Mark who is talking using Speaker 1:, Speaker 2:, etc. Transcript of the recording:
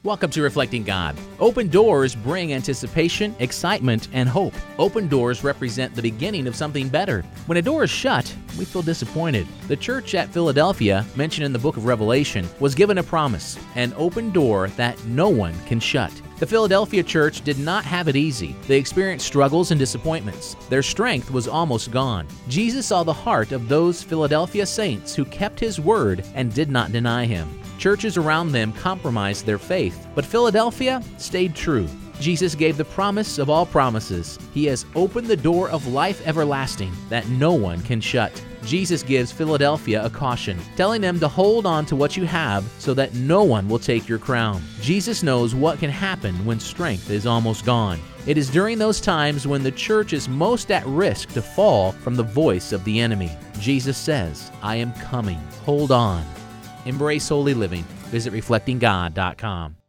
Speaker 1: Welcome to Reflecting God. Open doors bring anticipation, excitement, and hope. Open doors represent the beginning of something better. When a door is shut, we feel disappointed. The church at Philadelphia, mentioned in the book of Revelation, was given a promise, an open door that no one can shut. The Philadelphia church did not have it easy. They experienced struggles and disappointments. Their strength was almost gone. Jesus saw the heart of those Philadelphia saints who kept His word and did not deny Him. Churches around them compromised their faith, but Philadelphia stayed true. Jesus gave the promise of all promises. He has opened the door of life everlasting that no one can shut. Jesus gives Philadelphia a caution, telling them to hold on to what you have so that no one will take your crown. Jesus knows what can happen when strength is almost gone. It is during those times when the church is most at risk to fall from the voice of the enemy. Jesus says, "I am coming. Hold on." Embrace holy living. Visit reflectinggod.com.